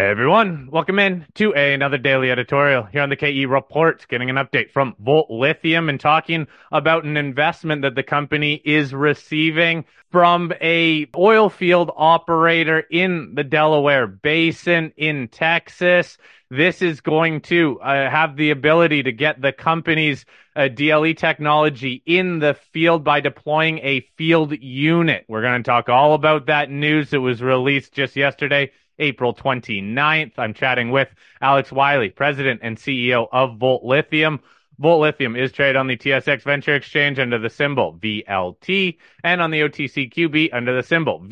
Hey everyone, welcome in to another daily editorial here on the KE Report, getting an update from Volt Lithium and talking about an investment that the company is receiving from a oil field operator in the Delaware Basin in Texas. This is going to have the ability to get the company's DLE technology in the field by deploying a field unit. We're going to talk all about that news that was released just yesterday, April 29th. I'm chatting with Alex Wiley, President and CEO of Volt Lithium. Volt Lithium is traded on the TSX Venture Exchange under the symbol VLT and on the OTCQB under the symbol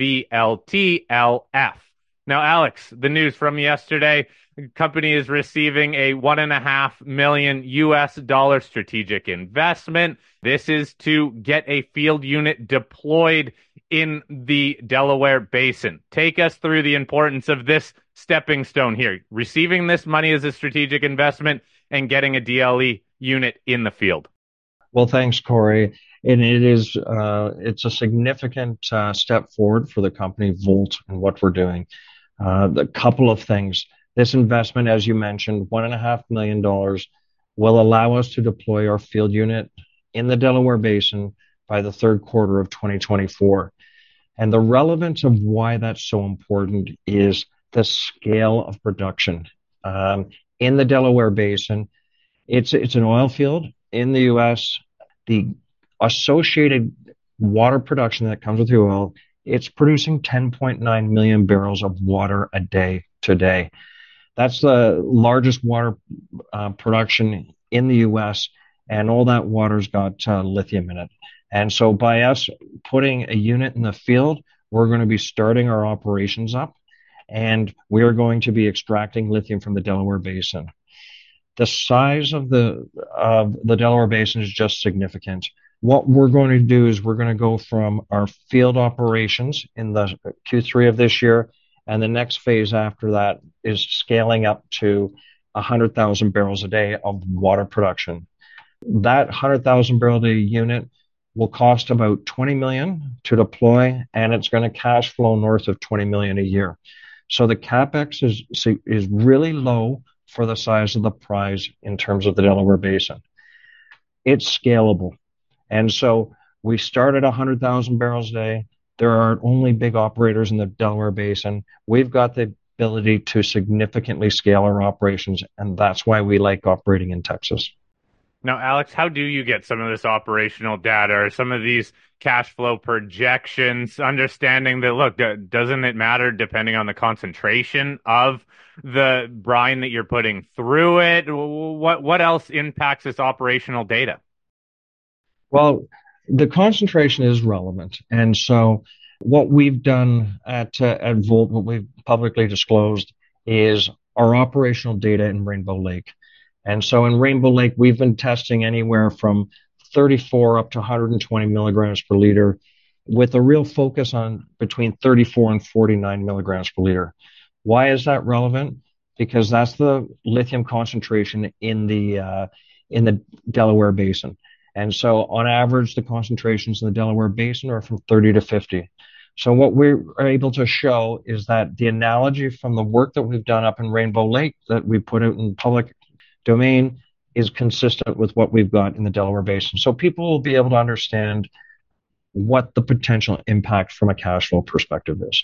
VLTLF. Now, Alex, the news from yesterday, the company is receiving a $1.5 million US strategic investment. This is to get a field unit deployed in the Delaware Basin. Take us through the importance of this stepping stone here, receiving this money as a strategic investment and getting a DLE unit in the field. Well, thanks, Corey. And it's a significant step forward for the company Volt and what we're doing. A couple of things. This investment, as you mentioned, $1.5 million will allow us to deploy our field unit in the Delaware Basin by the third quarter of 2024. And the relevance of why that's so important is the scale of production. In the Delaware Basin, it's an oil field in the U.S. The associated water production that comes with the oil, it's producing 10.9 million barrels of water a day today. That's the largest water production in the U.S., and all that water's got lithium in it. And so by us putting a unit in the field, we're going to be starting our operations up, and we are going to be extracting lithium from the Delaware Basin. The size of the Delaware Basin is just significant. What we're going to do is we're going to go from our field operations in the Q3 of this year, and the next phase after that is scaling up to 100,000 barrels a day of water production. That 100,000 barrel a day unit will cost about $20 million to deploy, and it's going to cash flow north of $20 million a year. So the capex is really low for the size of the prize in terms of the Delaware Basin. It's scalable. And so we start at 100,000 barrels a day. There are only big operators in the Delaware Basin. We've got the ability to significantly scale our operations, and that's why we like operating in Texas. Now, Alex, how do you get some of this operational data or some of these cash flow projections, understanding that, look, doesn't it matter depending on the concentration of the brine that you're putting through it? What else impacts this operational data? Well, the concentration is relevant. And so what we've done at Volt, what we've publicly disclosed, is our operational data in Rainbow Lake. And so in Rainbow Lake, we've been testing anywhere from 34 up to 120 milligrams per liter, with a real focus on between 34 and 49 milligrams per liter. Why is that relevant? Because that's the lithium concentration in the Delaware Basin. And so on average, the concentrations in the Delaware Basin are from 30 to 50. So what we're able to show is that the analogy from the work that we've done up in Rainbow Lake that we put out in public domain is consistent with what we've got in the Delaware Basin. So people will be able to understand what the potential impact from a cash flow perspective is.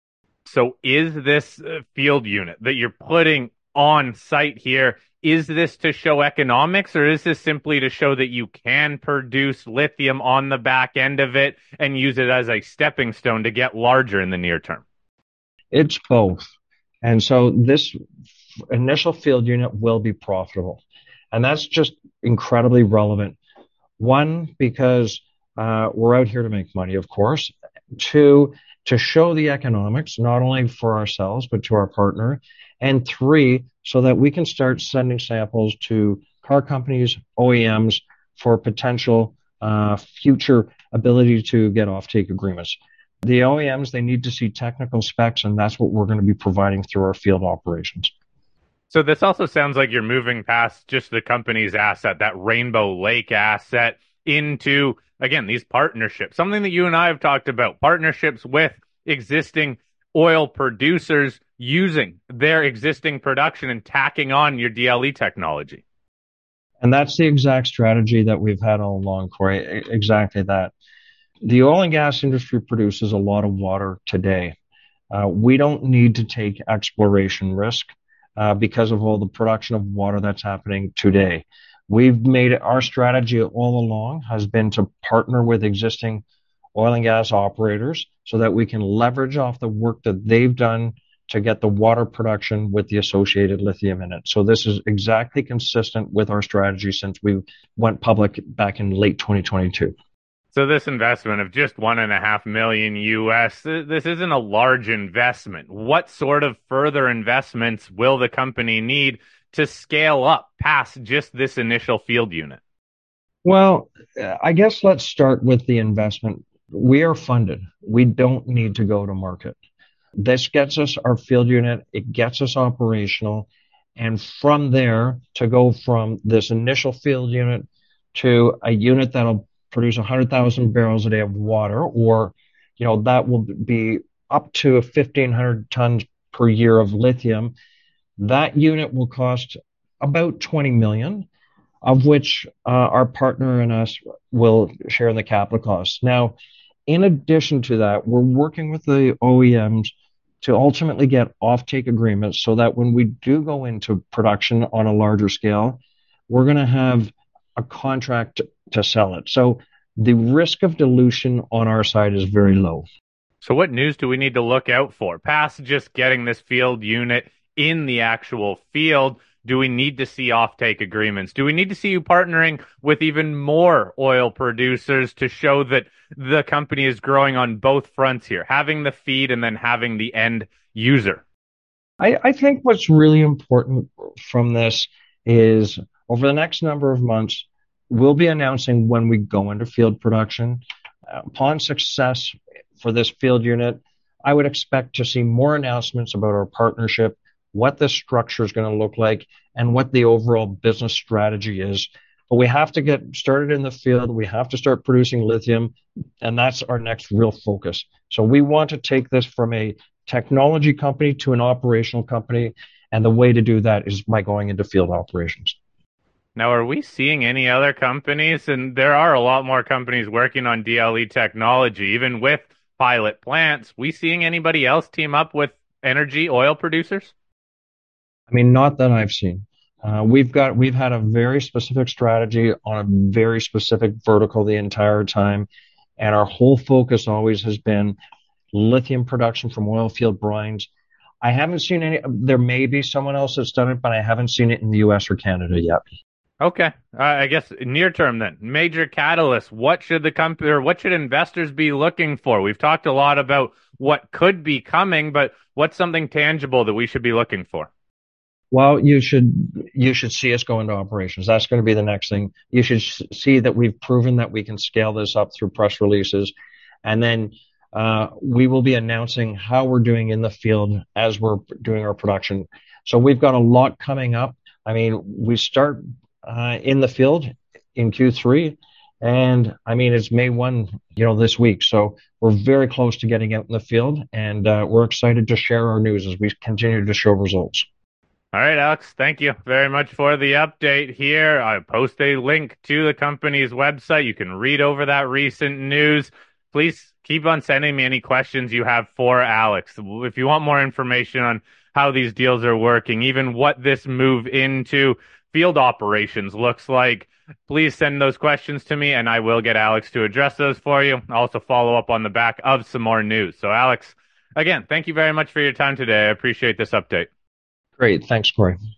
So is this field unit that you're putting on site here, is this to show economics, or is this simply to show that you can produce lithium on the back end of it and use it as a stepping stone to get larger in the near term? It's both. And so this initial field unit will be profitable. And that's just incredibly relevant. One, because we're out here to make money, of course. Two, to show the economics, not only for ourselves, but to our partner. And three, so that we can start sending samples to car companies, OEMs, for potential future ability to get offtake agreements. The OEMs, they need to see technical specs, and that's what we're going to be providing through our field operations. So this also sounds like you're moving past just the company's asset, that Rainbow Lake asset, into, again, these partnerships, something that you and I have talked about, partnerships with existing oil producers using their existing production and tacking on your DLE technology. And that's the exact strategy that we've had all along, Corey. Exactly that. The oil and gas industry produces a lot of water today. We don't need to take exploration risk because of all the production of water that's happening today. We've made it, our strategy all along has been to partner with existing oil and gas operators so that we can leverage off the work that they've done to get the water production with the associated lithium in it. So this is exactly consistent with our strategy since we went public back in late 2022. So this investment of just $1.5 million US, this isn't a large investment. What sort of further investments will the company need to scale up past just this initial field unit? Well, I guess let's start with the investment. We are funded. We don't need to go to market. This gets us our field unit. It gets us operational. And from there, to go from this initial field unit to a unit that'll produce 100,000 barrels a day of water, or, that will be up to 1,500 tons per year of lithium. That unit will cost about 20 million, of which our partner and us will share in the capital costs. Now, in addition to that, we're working with the OEMs to ultimately get offtake agreements so that when we do go into production on a larger scale, we're going to have a contract to sell it. So the risk of dilution on our side is very low. So what news do we need to look out for? Past just getting this field unit in the actual field, do we need to see offtake agreements? Do we need to see you partnering with even more oil producers to show that the company is growing on both fronts here, having the feed and then having the end user? I think what's really important from this is over the next number of months, we'll be announcing when we go into field production. Upon success for this field unit, I would expect to see more announcements about our partnership, what the structure is going to look like, and what the overall business strategy is. But we have to get started in the field. We have to start producing lithium, and that's our next real focus. So we want to take this from a technology company to an operational company, and the way to do that is by going into field operations. Now, are we seeing any other companies? And there are a lot more companies working on DLE technology, even with pilot plants. We seeing anybody else team up with energy oil producers? I mean, not that I've seen. We've had a very specific strategy on a very specific vertical the entire time. And our whole focus always has been lithium production from oil field brines. I haven't seen any, there may be someone else that's done it, but I haven't seen it in the US or Canada yet. Okay. I guess near term then, major catalyst. What should the company or what should investors be looking for? We've talked a lot about what could be coming, but what's something tangible that we should be looking for? Well, you should see us go into operations. That's going to be the next thing. You should see that we've proven that we can scale this up through press releases. And then we will be announcing how we're doing in the field as we're doing our production. So we've got a lot coming up. I mean, we start in the field in Q3, and I mean, it's May 1, this week. So we're very close to getting out in the field, and we're excited to share our news as we continue to show results. All right, Alex, thank you very much for the update here. I post a link to the company's website. You can read over that recent news. Please keep on sending me any questions you have for Alex. If you want more information on how these deals are working, even what this move into field operations looks like, please send those questions to me and I will get Alex to address those for you. I'll also follow up on the back of some more news. So Alex, again, thank you very much for your time today. I appreciate this update. Great. Thanks, Corey.